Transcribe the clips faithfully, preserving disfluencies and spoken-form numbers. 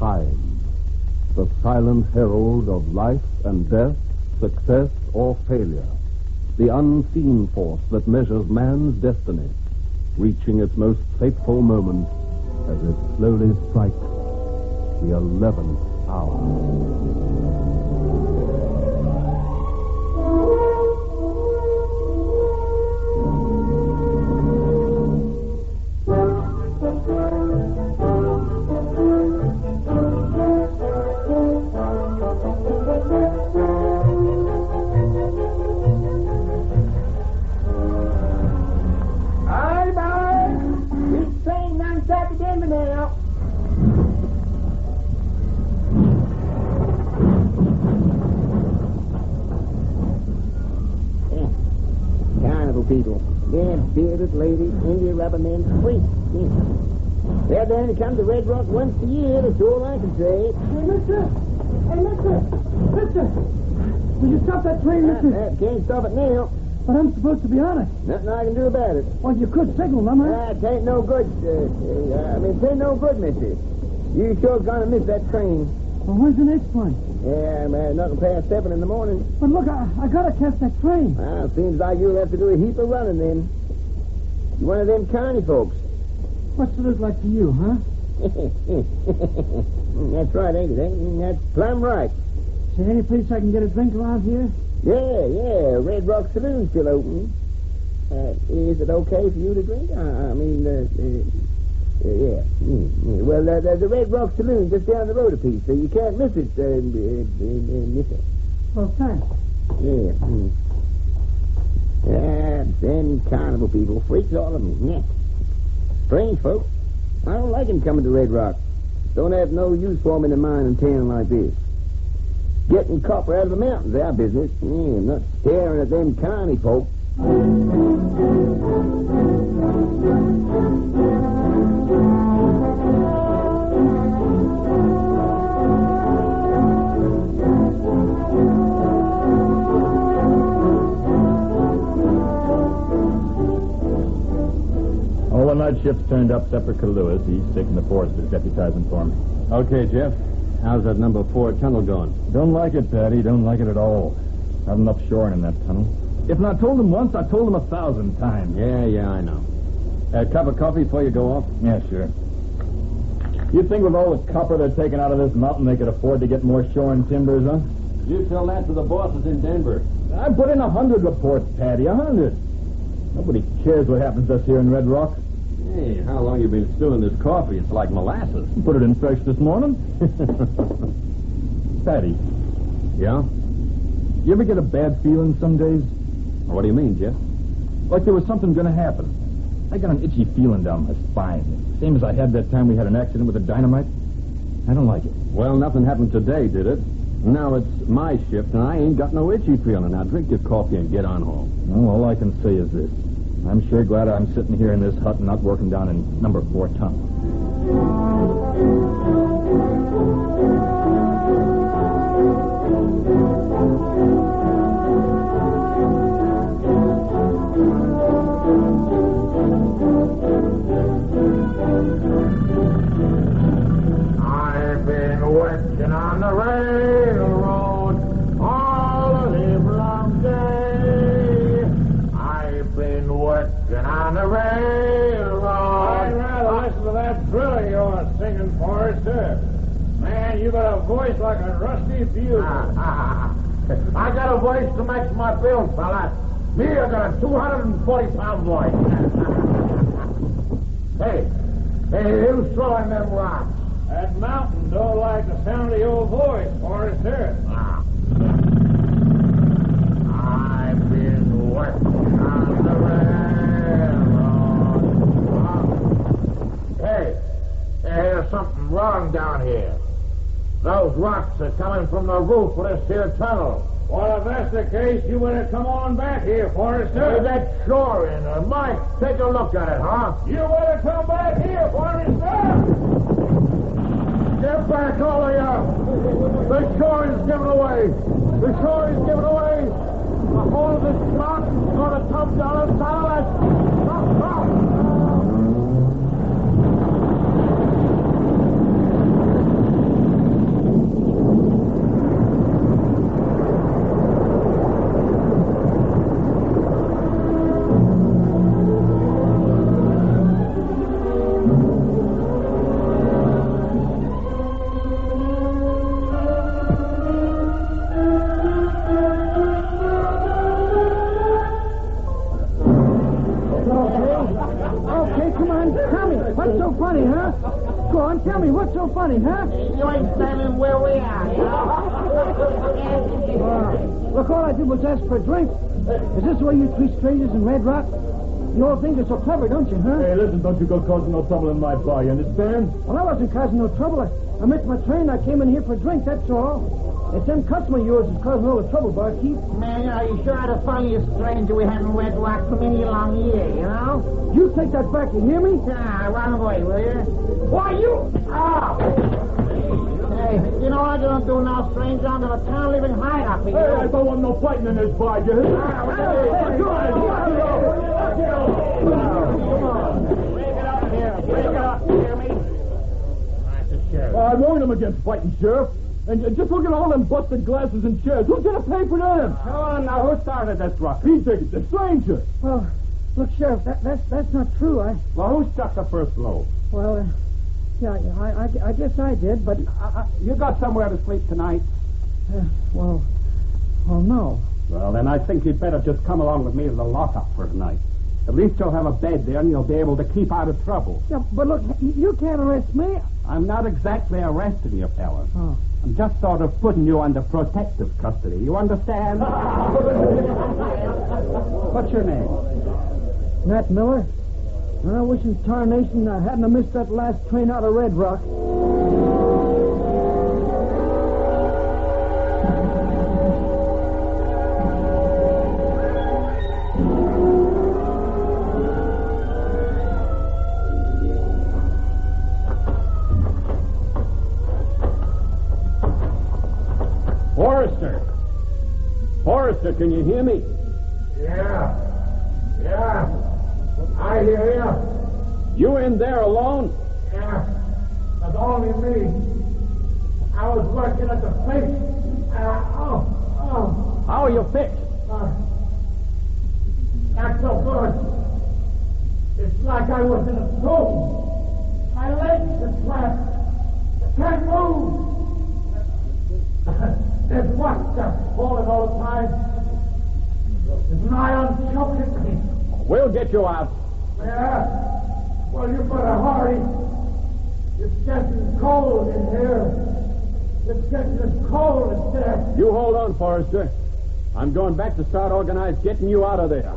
time. The silent herald of life and death, success or failure. The unseen force that measures man's destiny, reaching its most fateful moment as it slowly strikes the eleventh hour. People. Yeah, bearded ladies, India rubber men, sweet. Yeah. Well, then, it comes to Red Rock once a year, that's all I can say. Hey, mister! Hey, mister! Mister! Will you stop that train, mister? Uh, uh, can't stop it now. But I'm supposed to be on it. Nothing I can do about it. Well, you could signal them, huh? Uh, it ain't no good. Uh, uh, I mean, it ain't no good, mister. You sure gonna miss that train. Well, where's the next one? Yeah, man, nothing past seven in the morning. But look, I, I gotta catch that train. Well, seems like you'll have to do a heap of running then. You one of them county folks. What's it look like to you, huh? That's right, ain't it? Ain't That's plumb right. Is there any place I can get a drink around here? Yeah, yeah, Red Rock Saloon's still open. Uh, is it okay for you to drink? I, I mean, uh, uh, uh, yeah. Mm, yeah. Well, uh, there's a Red Rock Saloon just down the road a piece, so you can't miss it, uh, uh, uh, miss it. Well, thanks. Yeah. Mm. Yeah, them carnival people, freaks, all of them. Yeah. Strange folk. I don't like them coming to Red Rock. Don't have no use for them in a mine and town like this. Getting copper out of the mountains, our business. Yeah, not staring at them county folk. All the night shift's turned up except for Lewis. He's sick and the forester's deputizing for him. Okay, Jeff. How's that number four tunnel going? Don't like it, Patty. Don't like it at all. Not enough shoring in that tunnel. If not told him once, I told him a thousand times. Yeah, yeah, I know. A cup of coffee before you go off? Yeah, sure. You think with all the copper they're taking out of this mountain, they could afford to get more shoring timbers, huh? You tell that to the bosses in Denver. I put in a hundred reports, Patty, a hundred. Nobody cares what happens to us here in Red Rock. Hey, how long you been stewing this coffee? It's like molasses. Put it in fresh this morning. Patty. Yeah? You ever get a bad feeling some days? What do you mean, Jeff? Like there was something going to happen. I got an itchy feeling down my spine. Same as I had that time we had an accident with the dynamite. I don't like it. Well, nothing happened today, did it? Now it's my shift, and I ain't got no itchy feeling. Now drink your coffee and get on home. Well, all I can say is this. I'm sure glad I'm sitting here in this hut and not working down in number four tunnel. I've been working on the railroad all the livelong day. I've been working on the railroad. I'd rather listen to that drill of yours singing, Forrester. Man, you got a voice like a rusty bugle. I got a voice to match my bill, fella. Me, I got a two hundred forty pound voice. Hey, hey, who's throwing them rocks? That mountain don't like the sound of your voice, Forrester. Ah. I've been working on the railroad. Ah. Hey, there's something wrong down here. Those rocks are coming from the roof of this here tunnel. Well, if that's the case, you better come on back here, Forrester. Hey, that's shore in there. Mike, take a look at it, huh? You better come back here, Forrester. Get back, all of you. The shore is giving away. The shore is giving away. The whole of this mountain's going to come down and follow us. Stop, stop. tell me, what's so funny, huh? Go on, tell me, what's so funny, huh? You ain't standing where we are, you know? Uh, look, all I did was ask for a drink. Is this the way you treat strangers in Red Rock? You all think you're so clever, don't you, huh? Hey, listen, don't you go causing no trouble in my bar, you understand? Well, I wasn't causing no trouble. I, I missed my train. I came in here for a drink, that's all. It's them customer of yours is causing all the trouble, barkeep. Man, are you sure the funniest stranger we had in Red Rock for many a long year, you know? You take that back, you hear me? Ah, run away, will you? Why, you... Ah! Hey, you know I don't do now, stranger. I'm going to town living high up here. Hey, I don't want no fighting in this bar, you hear? Ah, well, hey, hey, Come on, come on, Come on. Break it up here. Break it up, you hear me? That's the sheriff. I warned him against fighting, Sheriff. And uh, just look at all them busted glasses and chairs. Who's going to pay for them? Come on now, who started this ruckus? He did it, the stranger. Well, look, Sheriff, that, that's that's not true. I... Well, who struck the first blow? Well, uh, yeah, yeah I, I, I guess I did, but... Uh, uh, you got somewhere to sleep tonight? Uh, well, well, no. Well, then I think you'd better just come along with me to the lockup for tonight. At least you'll have a bed there and you'll be able to keep out of trouble. Yeah, but look, you can't arrest me. I'm not exactly arresting you, fella. Oh. I'm just sort of putting you under protective custody. You understand? What's your name? Nat Miller. I wish in tarnation I hadn't have missed that last train out of Red Rock. Forrester! Forrester, can you hear me? Yeah. Yeah. I hear you. You in there alone? Yeah. That's only me. I was working at the place. Uh, oh, oh. How are you fixed? Uh, not so good. It's like I was in a tomb. My legs are flat. I can't move. There's what stuff falling all the time. It's nigh on choking me. We'll get you out. Yeah? Well, you better hurry. It's getting cold in here. It's getting as cold as death. You hold on, Forrester. I'm going back to start organized getting you out of there.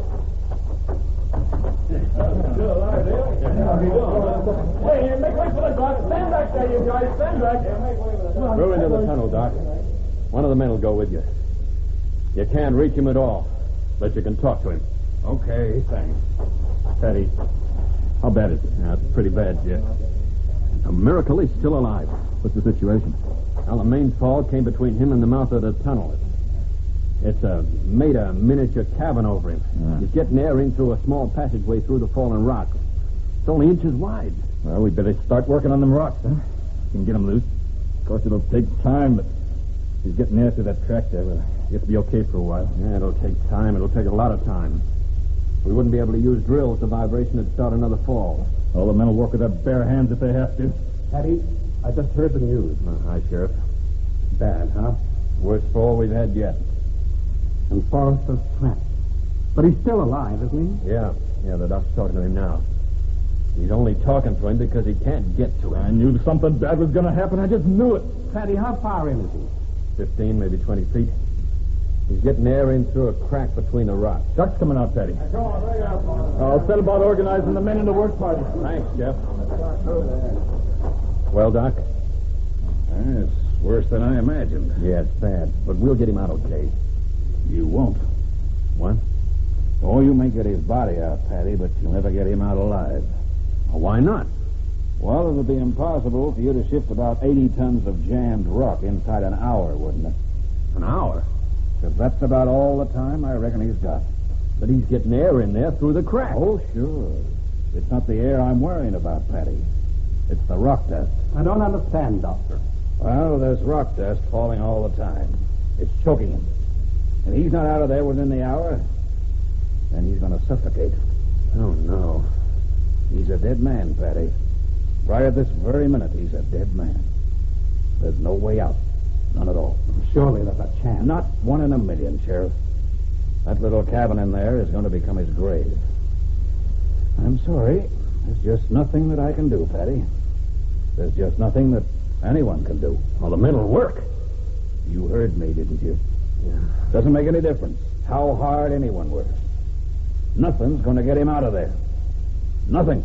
Hey, make way for the doc. Stand back there, you guys. Stand back. Through into the tunnel, Doc. One of the men will go with you. You can't reach him at all, but you can talk to him. Okay, thanks. Patty, how bad is it? Yeah, it's pretty bad, Jeff. A miracle he's still alive. What's the situation? Well, the main fall came between him and the mouth of the tunnel. It's uh, made a miniature cabin over him. Yeah. He's getting air in through a small passageway through the fallen rock. It's only inches wide. Well, we better start working on them rocks, huh? We can get them loose. Of course, it'll take time, but he's getting air through that track there. But I guess it'll be okay for a while. Yeah, it'll take time. It'll take a lot of time. We wouldn't be able to use drills. The vibration would start another fall. All the men will work with their bare hands if they have to. Patty, I just heard the news. Uh, hi, Sheriff. Bad, huh? Worst fall we've had yet. And Forrester's trapped. But he's still alive, isn't he? Yeah. Yeah, the doc's talking to him now. He's only talking to him because he can't get to him. I knew something bad was going to happen. I just knew it. Patty, how far in is he? Fifteen, maybe twenty feet. He's getting air in through a crack between the rocks. Doc's coming out, Patty. Come on, bring it up on it. I'll set about organizing the men into work party. Thanks, Jeff. Well, Doc? It's worse than I imagined. Yeah, it's bad, but we'll get him out okay. You won't. What? Oh, you may get his body out, Patty, but you'll never get him out alive. Well, why not? Well, it would be impossible for you to shift about eighty tons of jammed rock inside an hour, wouldn't it? An hour? Because that's about all the time I reckon he's got. But he's getting air in there through the crack. Oh, sure. It's not the air I'm worrying about, Patty. It's the rock dust. I don't understand, Doctor. Well, there's rock dust falling all the time. It's choking him. And he's not out of there within the hour, then he's going to suffocate. Oh, no. He's a dead man, Patty. Right at this very minute, he's a dead man. There's no way out. None at all. Surely there's a chance. Not one in a million, Sheriff. That little cabin in there is going to become his grave. I'm sorry, There's just nothing that I can do, Patty. There's just nothing that anyone can do. Well, the men'll work. You heard me, didn't you? Yeah. Doesn't make any difference how hard anyone works. Nothing's going to get him out of there. Nothing.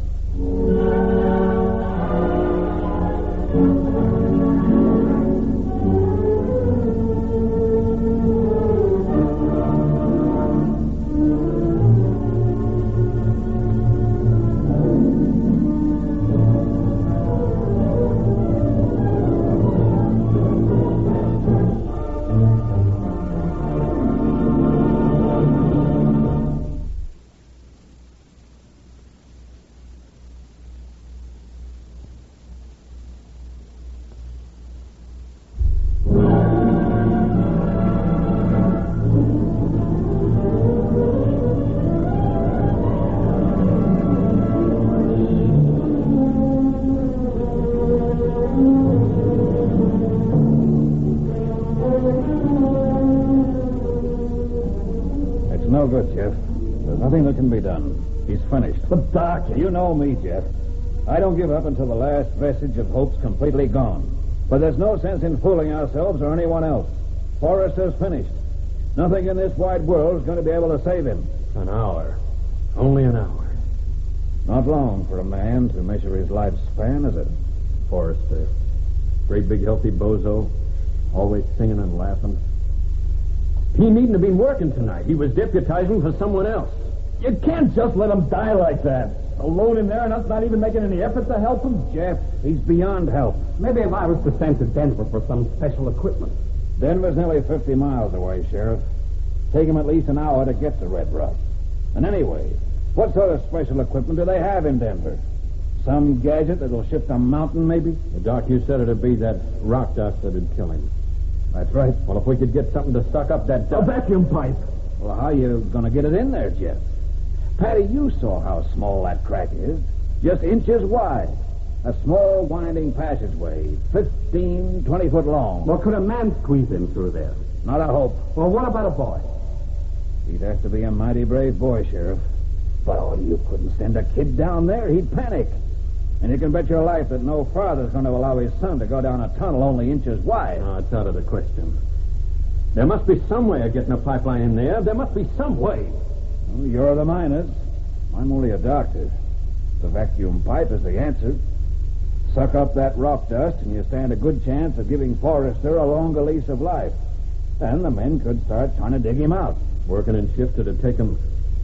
No good, Jeff. There's nothing that can be done. He's finished. But, Doc... You know me, Jeff. I don't give up until the last vestige of hope's completely gone. But there's no sense in fooling ourselves or anyone else. Forrester's finished. Nothing in this wide world is going to be able to save him. An hour. Only an hour. Not long for a man to measure his lifespan, is it? Forrester. Great big healthy bozo. Always singing and laughing. He needn't have been working tonight. He was deputizing for someone else. You can't just let him die like that. Alone in there and us not even making any effort to help him. Jeff, he's beyond help. Maybe if I was to send to Denver for some special equipment. Denver's nearly fifty miles away, Sheriff. Take him at least an hour to get to Red Rock. And anyway, what sort of special equipment do they have in Denver? Some gadget that'll shift a mountain, maybe? The Doc, you said it'd be that rock dust that'd kill him. That's right. Well, if we could get something to suck up that dust... A vacuum pipe. Well, how you going to get it in there, Jeff? Patty, you saw how small that crack is. Just inches wide. A small winding passageway, fifteen, twenty foot long. Well, could a man squeeze in through there? Not a hope. Well, what about a boy? He'd have to be a mighty brave boy, Sheriff. But, oh, you couldn't send a kid down there. He'd panic. And you can bet your life that no father's going to allow his son to go down a tunnel only inches wide. No, it's out of the question. There must be some way of getting a pipeline in there. There must be some way. Well, you're the miners. I'm only a doctor. The vacuum pipe is the answer. Suck up that rock dust, and you stand a good chance of giving Forrester a longer lease of life. Then the men could start trying to dig him out. Working in shift, it'd take them,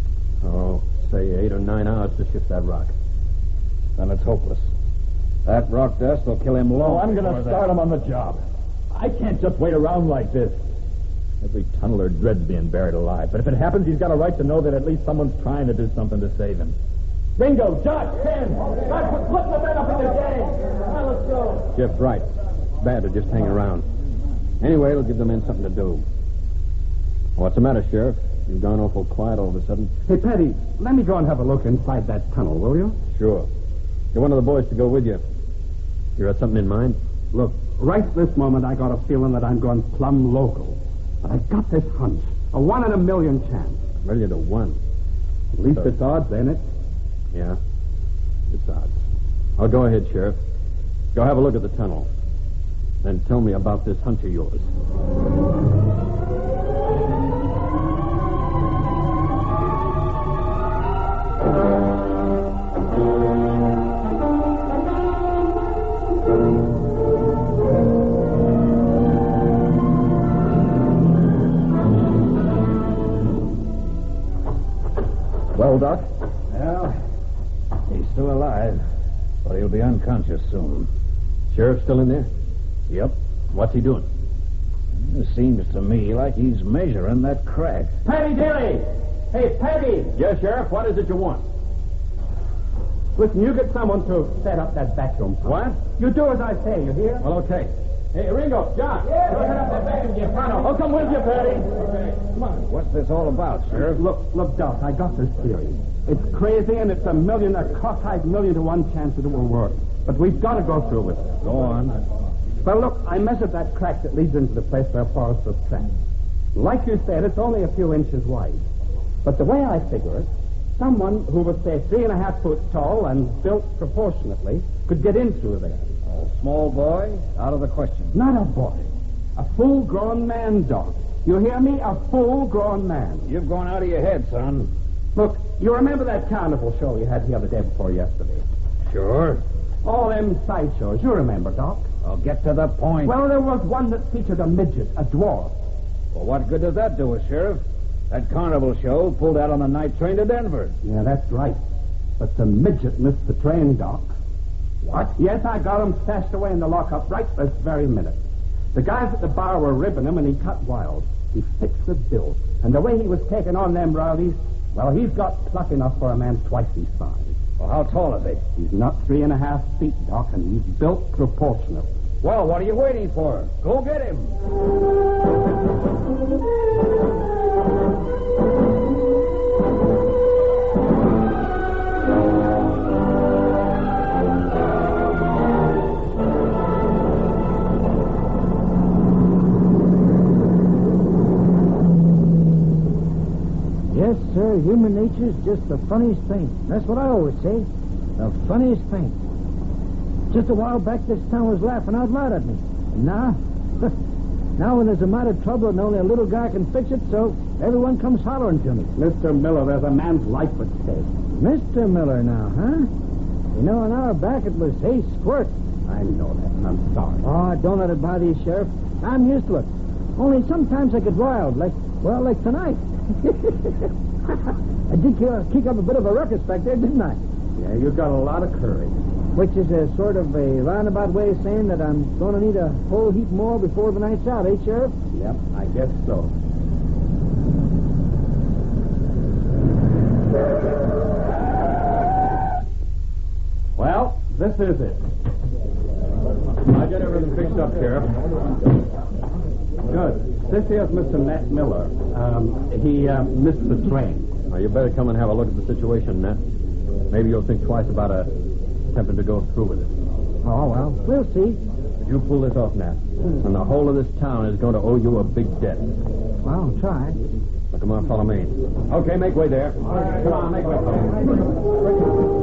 oh, say eight or nine hours to shift that rock. Then it's hopeless. That rock dust will kill him long. Oh, I'm going to start that. him on the job. I can't just wait around like this. Every tunneler dreads being buried alive. But if it happens, he's got a right to know that at least someone's trying to do something to save him. Bingo, Jock, Ken. Jock, put the men up in the game. Now let's go. Jeff's right. It's bad to just hang around. Anyway, it'll give the men something to do. What's the matter, Sheriff? You've gone awful quiet all of a sudden. Hey, Patty, let me go and have a look inside that tunnel, will you? Sure. Get one of the boys to go with you. You got something in mind? Look, right this moment I got a feeling that I'm going plumb local. But I got this hunch. A one in a million chance. A million to one. At least So- it's odds, ain't it? Yeah. It's odds. I'll go ahead, Sheriff. Go have a look at the tunnel. Then tell me about this hunch of yours. Well, Doc? Well, he's still alive, but he'll be unconscious soon. Sheriff still in there? Yep. What's he doing? It seems to me like he's measuring that crack. Patty Daly! Hey, Patty! Yes, Sheriff. What is it you want? Listen, you get someone to set up that vacuum pump. What? You do as I say, you hear? Well, okay. Hey, Ringo, John. Yeah, Go yeah. head up that vacuum, you front. I'll come with you, Patty. Okay. Come on. What's this all about, Sheriff? Look, look, Doc, I got this theory. It's crazy, and it's a million, a cockeyed million to one chance that it will work. But we've got to go through with it. Go on. Well, look, I measured that crack that leads into the place where Forrest was trapped. Like you said, it's only a few inches wide. But the way I figure it, someone who was, say, three and a half foot tall and built proportionately could get in through there. A small boy? Out of the question. Not a boy. A full-grown man, Doc. You hear me? A full-grown man. You've gone out of your head, son. Look, you remember that carnival show you had the other day before yesterday? Sure. All them sideshows. You remember, Doc? I'll get to the point. Well, there was one that featured a midget, a dwarf. Well, what good does that do us, Sheriff? That carnival show pulled out on the night train to Denver. Yeah, that's right. But the midget missed the train, Doc. What? Yes, I got him stashed away in the lockup right this very minute. The guys at the bar were ribbing him, and he cut wild. He fixed the bill. And the way he was taking on them rowdies, well, he's got pluck enough for a man twice his size. Well, how tall is he? He's not three and a half feet, Doc, and he's built proportionate. Well, what are you waiting for? Go get him. Yes, sir, human nature's just the funniest thing. That's what I always say. The funniest thing. Just a while back, this town was laughing out loud at me. And now, now when there's a mite of trouble and only a little guy can fix it, so everyone comes hollering to me. Mister Miller, there's a man's life at stake. Mister Miller now, huh? You know, an hour back it was, hey, squirt. I know that, and I'm sorry. Oh, don't let it bother you, Sheriff. I'm used to it. Only sometimes I get wild, like, well, like tonight. I did kick up a bit of a ruckus back there, didn't I? Yeah, you've got a lot of courage. Which is a sort of a roundabout way of saying that I'm going to need a whole heap more before the night's out, eh, Sheriff? Yep, I guess so. Well, this is it. I got everything fixed up, Sheriff. Good. This here's Mister Nat Miller. Um, he uh, missed the train. Well, you better come and have a look at the situation, Nat. Maybe you'll think twice about uh, attempting to go through with it. Oh, well, we'll see. If you pull this off, Nat, and the whole of this town is going to owe you a big debt. Well, I'll try. Now, come on, follow me. Okay, make way there. All right, come on, make way for me.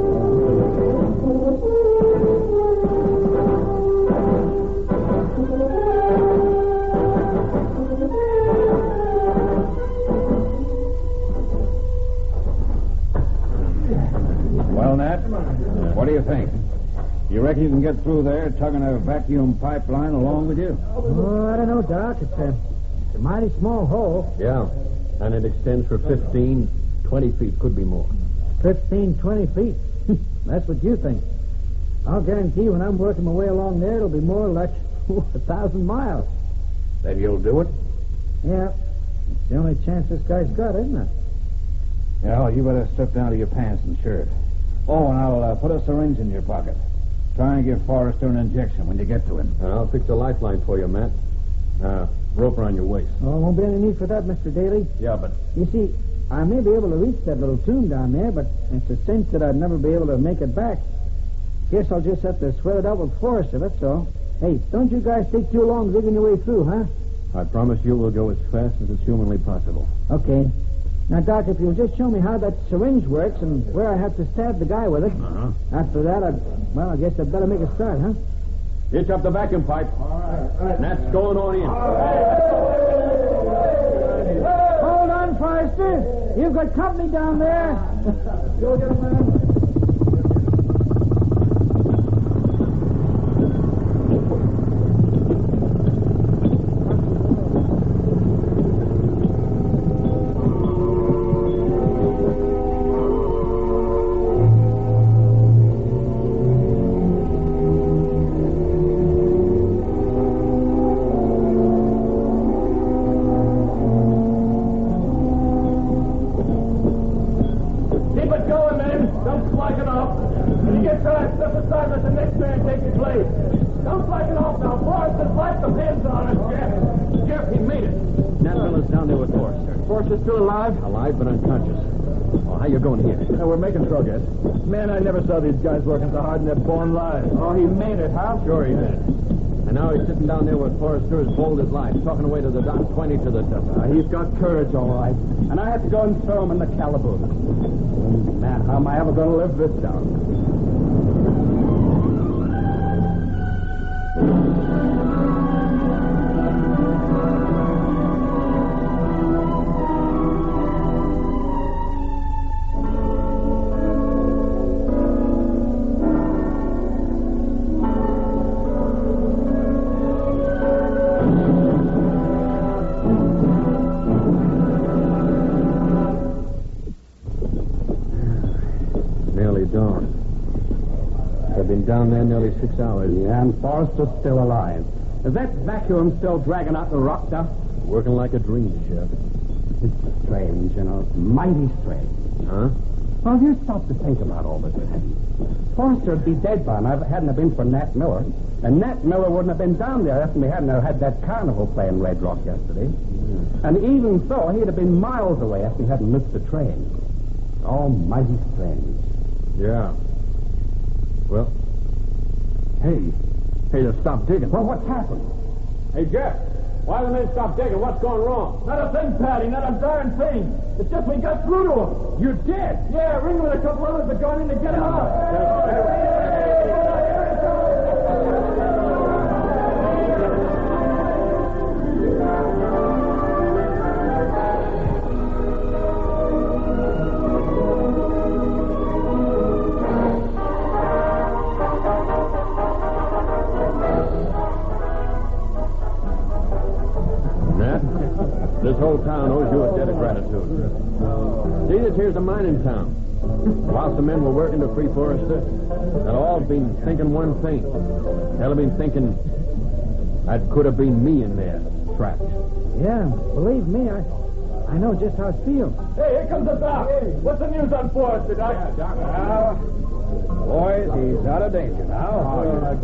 Well, Nat, what do you think? You reckon you can get through there tugging a vacuum pipeline along with you? Oh, I don't know, Doc. It's a, it's a mighty small hole. Yeah, and it extends for fifteen, twenty feet, could be more. Fifteen, twenty feet. That's what you think. I'll guarantee when I'm working my way along there, it'll be more like a thousand miles. Then you'll do it? Yeah. It's the only chance this guy's got, isn't it? Yeah, well, you better strip down to your pants and shirt. Oh, and I'll uh, put a syringe in your pocket. Try and give Forrester an injection when you get to him. And I'll fix a lifeline for you, Matt. Uh, rope around your waist. Oh, won't be any need for that, Mister Daly. Yeah, but... You see, I may be able to reach that little tomb down there, but it's a cinch that I'd never be able to make it back. Guess I'll just have to sweat it out with Forrester, that's all. Hey, don't you guys take too long digging your way through, huh? I promise you we'll go as fast as it's humanly possible. Okay. Now, Doc, if you'll just show me how that syringe works and where I have to stab the guy with it. Uh-huh. After that, I'd, well, I guess I'd better make a start, huh? Hitch up the vacuum pipe. All right. All right. Nat's going on in. Hold on, Forrester. You've got company down there. Go get him, man. Alive but unconscious. Well, how you going here? Yeah, we're making progress. Man, I never saw these guys working so hard in their born lives. Oh, he made it, huh? Sure he did. And now he's sitting down there with Forrester as bold as life, talking away to the dock, twenty to the dozen. Uh, he's got courage, all right. And I had to go and throw him in the calaboose. Oh, man, how am I ever going to live this down? Nearly dawn. I've been down there nearly six hours. Yeah, and Forrester's still alive. Is that vacuum still dragging out the rock dust? Working like a dream, Sheriff. It's strange, you know. Mighty strange. Huh? Well, you stop to think about all this, Eddie. Forrester would be dead by now if it hadn't have been for Nat Miller. And Nat Miller wouldn't have been down there if we hadn't have had that carnival play in Red Rock yesterday. Mm. And even so, he'd have been miles away if we hadn't missed the train. All mighty strange. Yeah. Well, hey. Hey, just stop digging. Well, what's happened? Hey, Jeff, why the men stop digging? What's going wrong? Not a thing, Patty, not a darn thing. It's just we got through to them. You did? Yeah, Ringo and a couple others have gone in to get them out. This whole town owes you a debt of gratitude. See, this here's a mining town. Whilst the men were working to free Forrester, they'd all been thinking one thing. They'll have been thinking that could have been me in there, trapped. Yeah, believe me, I I know just how it feels. Hey, here comes the doc. What's the news on Forrester, Doc? Yeah, Doc. Now, boys, he's out of danger now.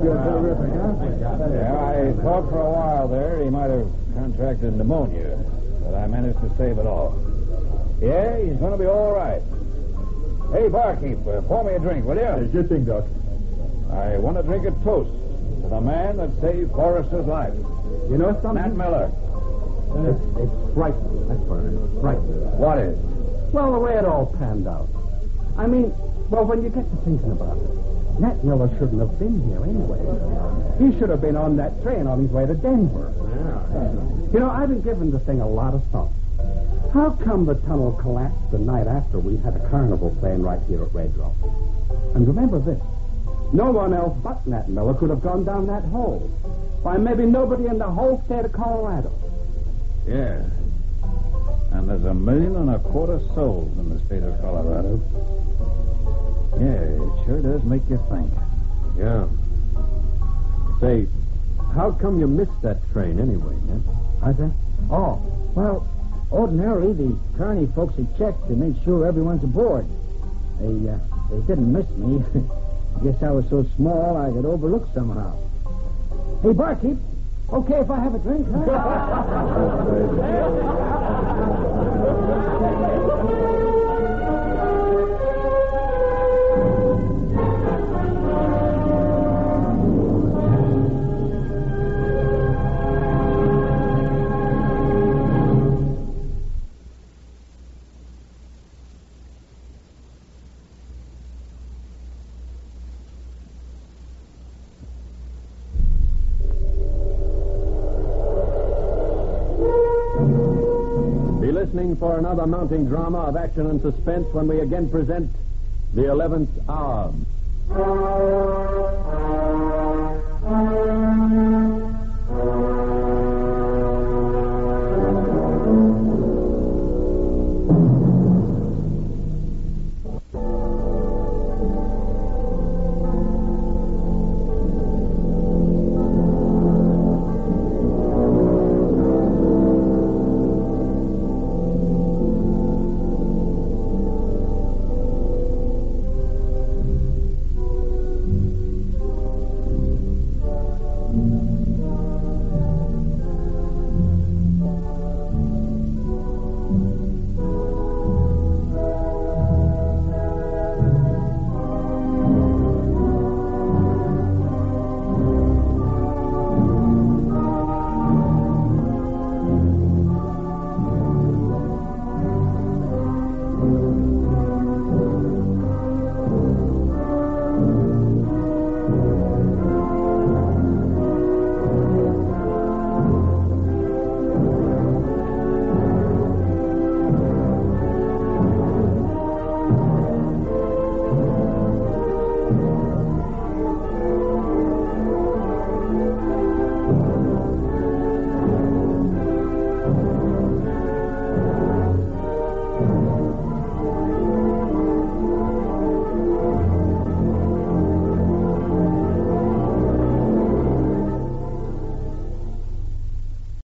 Yeah, I thought for a while there he might have contracted pneumonia, but I managed to save it all. Yeah, he's going to be all right. Hey, barkeep, uh, pour me a drink, will you? Hey, good thing, Doc. I want to drink a toast to the man that saved Forrester's life. You know something? Nat Miller. It's, it's frightening, that's what it is. Frightening. What is? Well, the way it all panned out. I mean, well, when you get to thinking about it, Nat Miller shouldn't have been here anyway. He should have been on that train on his way to Denver. Yeah. You know, I've been giving the thing a lot of thought. How come the tunnel collapsed the night after we had a carnival playing right here at Red Rock? And remember this. No one else but Nat Miller could have gone down that hole. Why, maybe nobody in the whole state of Colorado. Yeah. And there's a million and a quarter souls in the state of Colorado. Yeah, it sure does make you think. Yeah. Say, how come you missed that train anyway, Ned? How's that? Oh, well, ordinarily the Kearney folks had checked to make sure everyone's aboard. They, uh, they didn't miss me. Guess I was so small I got overlooked somehow. Hey, barkeep, okay if I have a drink, huh? Listening for another mounting drama of action and suspense when we again present The Eleventh Hour.